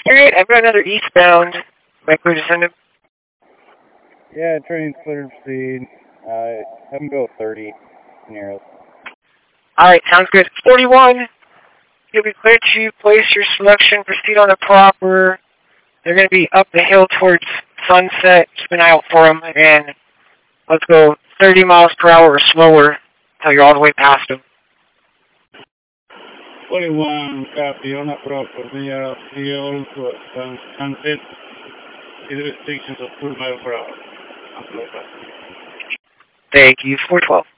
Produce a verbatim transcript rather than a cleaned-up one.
Alright, I've got another eastbound. Might clear to send him. Yeah, train's clear to proceed. Uh, have him go thirty near us. Alright, sounds good. forty-one, you'll be cleared to place your selection. Proceed on the proper. They're going to be up the hill towards Sunset. Keep an eye out for them. And let's go thirty miles per hour or slower until you're all the way past them. forty-one, copy on the proper. We are here to Sunset. Restrictions of two miles per hour. Thank you, four twelve.